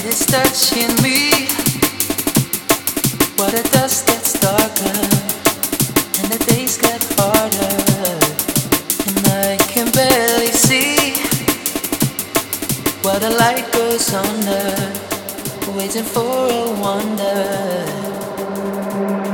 is touching me. While the dust gets darker and the days get harder, and I can barely see while the light goes under, waiting for a wonder.